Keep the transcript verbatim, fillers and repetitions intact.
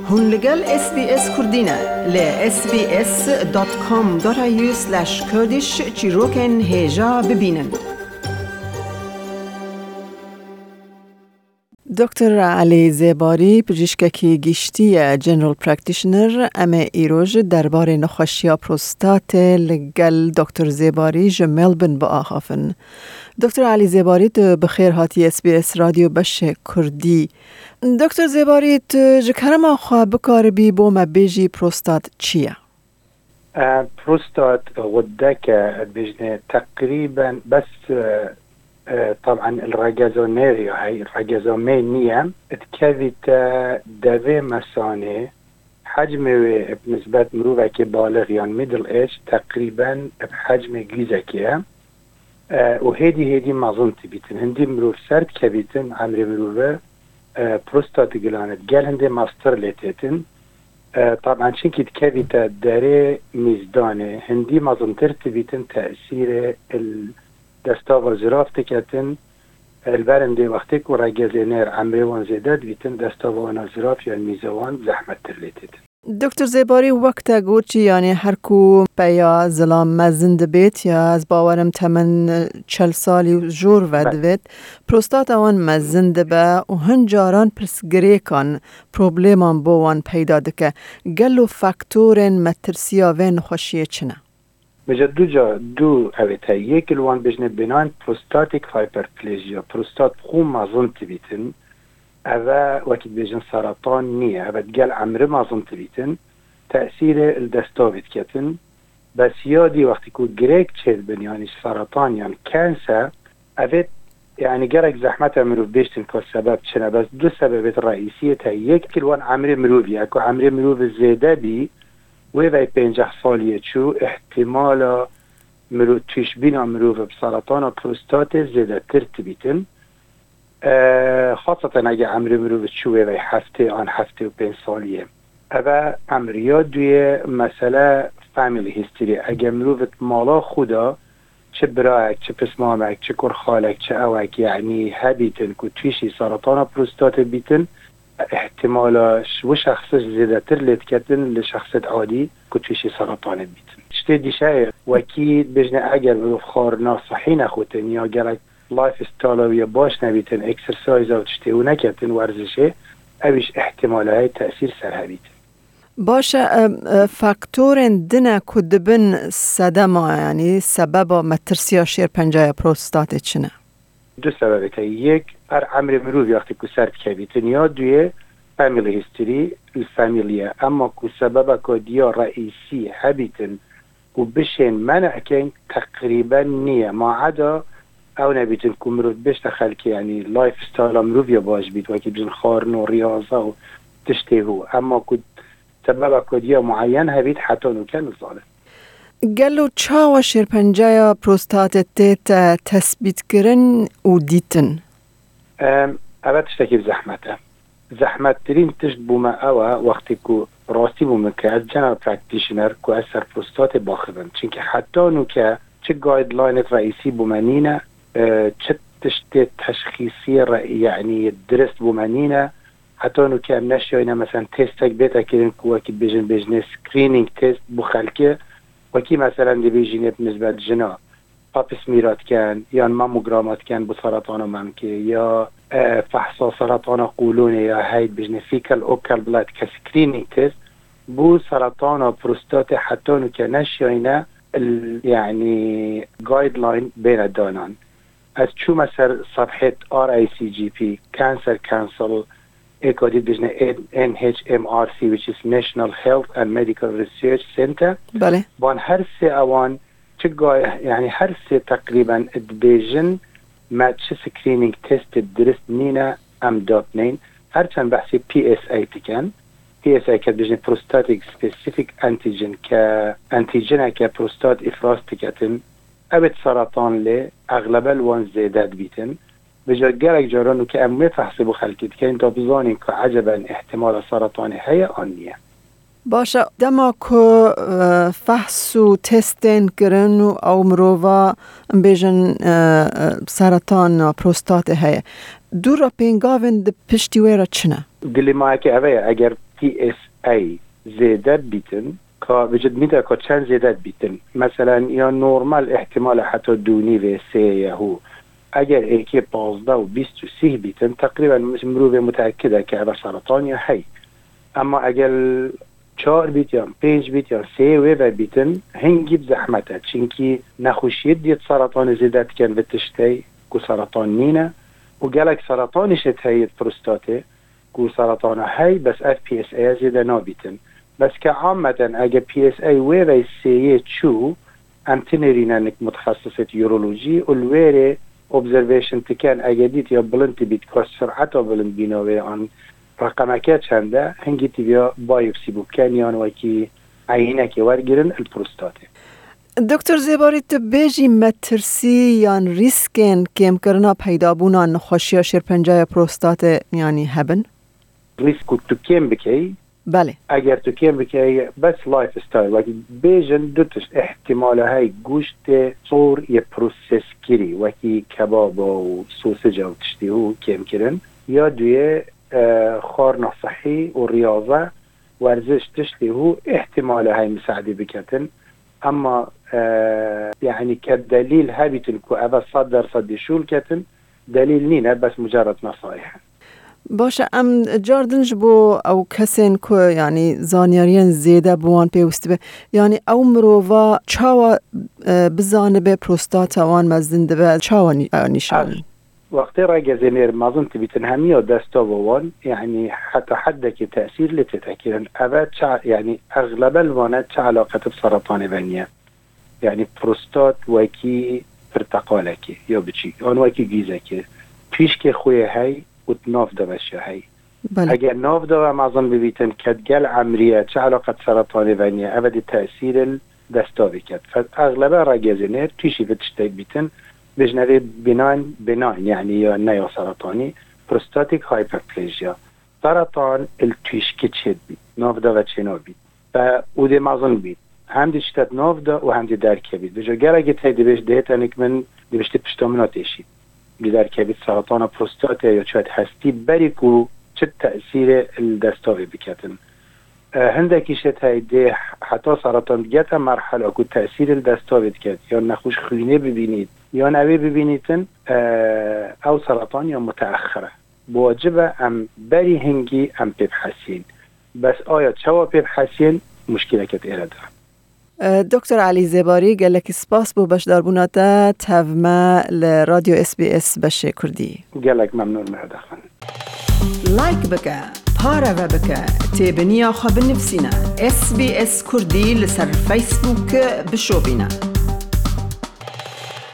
هون لگل اس بی اس کردینه ل اس بی اس دات کام دات ای یو سلش کردیش چیروکن هجا ببینن. دکتر علی زیباری پزشکی گشتی جنرال پرکتیشنر ام ایروج درباره نخاشی پروستات لگل دکتر زیباری ج ملبورن با آخافن. دکتر علی زیباری تو بخیر هاتی اس بی اس رادیو بش کردی. دکتر زیباری تو جکرم آخوا بکار بی بو مبیجی پروستات چیه؟ پروستات غده که بجنه تقریبا بس طبعا الرجازونيريا هاي الرجازومينيا اتكذت دوي مسانه حجمه بنسبة مروفة كبالغ يعني ميدل ايج تقريبا بحجم جيزكيه أه وهيدي هيدي ما ظنت بيتن هندي مروف سرد كبيتن عمري مروفة أه بروستات جلانت قال هندي ماستر ليتيتن أه طبعا شنكي تكذت داري ميزدانه هندي ما ظنترت بيتن تأثير ال دستاو زراف تکتن البرنده وقتی که رگزینر عمریوان زیدد بیتن دستاو آن زراف یا میزوان زحمت ترلیتید. دکتر زیباری وقت گوچی یعنی هر کو پیا زلام مزند بیت یا از باورم تمن چل سالی جور ود بیت پروستات آن مزند با و هنجاران پرسگری کن پروبلیمان بوان پیدا دکه گلو فاکتورن مترسیا و نخوشیه چنه؟ بجد دو جا دو اویتا یک الوان بجنه بنان پروستاتیک هایپرپلیژیا پروستات خون مازن تبیتن اوه وقت بجن سرطان نیه اوه دگل عمره مازن تبیتن تأثیر الدستاویت کتن بس یادی وقتی که گریک چید بن یعنی سرطان یعنی کانسر اوه يعني جرك زحمتها مروف بيشتن كو سبب چنه بس دو سببت رئيسية تا یک الوان عمره مروفي اكو عمره مروف زيده بي وی پنجاه سالیه چو احتمال مرو توش بینا مروف بسرطان پروستات زیده تر تبیتن خاصتا اگه عمر مروف چو وی هفته آن هفته و پنج سالیه اوه عمریا دوی مسئله فامیلی هیستری اگه مروفت مالا خودا چه برایک چه پسمامک چه کرخالک چه اوک یعنی هبیتن که توشی سرطان پروستات بیتن احتمالاش و شخصش زیده تر لید کتن لشخصت عادی کتویشی سرطان بیتن شتی دیشه وکید بجنه اگر بروف خارنا صحی نخوتن یا گرک لایف استایلوی باش نبیتن اکسرسایز او تشتی و نکتن ورزشه اویش احتمالهای تأثیر سر هبیتن باشه فاکتور دنه کدبن صدما یعنی سبب مترسیا شیر پنجای پروستات چنه؟ دو سببه تا یک هر عمر مروف وقتی که سرد کبیتن یا دوی فامیلی هیستری الفامیلیه اما که سبب که دیا رئیسی هبیتن و بشین منع کن تقریبا نیه ما عدا او نبیتن که مروف بشت خلکی یعنی لایف ستایل مروف یا باش بیت و که بجن خارن و ریاضه و تشته هو اما که سبب که دیا معین هبیت حتی نکن ظالم گلو چاو شیرپنجه پروستات تیت تثبیت کرن و دیتن؟ اوه تشتکی بزحمته زحمت ترین تشت بومه اوه وقتی که راستی بومه که از جنرال پرکتیشنر که از سر پروستات باخبن چونکه حتی نو که چه گایدلاینت رئیسی بومه نینه چه تشت تشخیصی یعنی درست بومه نینه حتی نو که هم نشیاینه مثلا تستک بیتا کرن که وکی بجن بجنه سکرینینگ تست بخلکه وکی مثلا دی بیجینه بنسبت جنا پاپس میرات کن یا ماموگرامات کن با سرطان ممکه یا فحص سرطان قولونه یا هاید بجنه فیکل اوکل بلاد که سکرینینگ تست بو سرطان پروستات حتی نو که نشیاینه يعني guideline بين الدانان از چو مثلا صفحه آر آی سی جی پی Cancer Council اکادی بجنه ان اچ ام آر سی which is National Health and Medical Research Center بله بان هر سه اوان چه يعني هر سه تقريبا ادبيجن ما چه سكرينينج تيست درست نينا ام دوت نين هر چند بحثي بي اس اي تكن بي اس اي که بجنه پروستاتیک سپیسیفیک انتیجن که انتیجنه که پروستات افراز تکتن اوید سرطان لی اغلب الوان زیدد بیتن بجا گرک جارانو که امه فحصی بخلکید که این تا بزانین که عجبا احتمال سرطان های آن نیه. باشه دما که فحص و تستین کرن او مروفا بیجن سرطان پروستات های دو را پینگاون ده پشتی ویرا چنه؟ گلی ما که اوه اگر پی اس ای زیده بیتن که وجد میده که چند زیده بیتن مثلا یا نورمال احتمال حتی دونی و سه یهو اگر ایکی پازده و بیست و سی بیتن تقریبا مروه متأکده که اوه سرطان یا هی اما اگر چهار بیت یا پنج بیت یا سه و بیتن هنگی بزحمته چونکی نخوشید دید سرطان زیده کن و تشتی که سرطان نینه و گلک سرطانش تهید پروستاته که سرطان هی بس اف پی اس ای زیده نابیتن بس که عامتا اگه پی اس ای و و سیه چو انتنریننک متخصصت یورولوژی الویره observation تکن اگه دید یا بلند بیت که سرعت بلند بیناوه آن رقمکه چنده هنگی تیبیا بایوپسی بکن یا نوکی عینه که ورگیرن الپروستاته. دکتر زیباری تو بیجی مترسی یا ریسکن کم کرنا پیدا بونا نخوشی شیرپنجه پروستات یعنی هبن؟ ریسکو تو کم بکی؟ بله. اگر تو کم بکی بس لایف استایل وکی بیجن دوتش احتمال های گوشت صور یه پروسس کری وکی کباب و سوسج و تشتی و کم کرن یا دوی خارنا صحی و ریاضه ورزش تشتی و احتمال های مساعده بکتن اما يعني كدليل هابتن كو أبا صدر صدي شول كتن دليل نينا بس مجرد نصائح باشه ام جاردنج بو او کسین که یعنی زانیارین زیده بوان پیوسته به یعنی او مروفا چاوا بزانه به پروستات وان مزنده به چاوا نشان وقتی را جزینیر مازن تبیتن همیا دستا بوان يعني حتى حدك تأثير لتتأكيرا أبا يعني أغلب الوانات چه علاقة بسرطان بنية يعني بروستات وكي برتقالكي يا بچي آن وكي جيزكي پیش که خوی هی و ناف دا بشه هی بله. اگر ناف دا معظم ببیتن کدگل عمریه چه علاقة سرطان بنية أبدا تأثير دستا بكت فأغلب راجزينير تيشي بتشتاق بيتن بجنبه بناين بناين يعني يا نيا سرطاني بروستاتيك هايبربليجيا سرطان التويشكي تشد بي ناف دا وچينا بي فأودي معظم بي هم دي شتات ناف دا و هم دي دركه بي بجا گرگت هاي دي بيش دهتانك من دي بيشتي پشتامنات ايشي دي دركه بي سرطان بروستاتا يا چوات هستي بريكو چه تأثير الدستاوي بكتن هندکی شت هاي دي حتى سرطان جتا مرحله کو تأثير الدستاوي بكت یا نخوش خلينه ببینید یا نوی ببینیتن او سرطان یا متأخره بواجبه ام بری هنگی ام ببحثین بس آیا چوا ببحثین مشکله کت ایره دکتر علی زیباری گلک سپاس بو بش داربوناتا تفما لرادیو اس بی اس بشه کردی گلک ممنون مهدخن لایک بکه پاره و بکه تیبنیا خواب نفسینا اس بی اس کردی لسر فیسبوک بشو بینا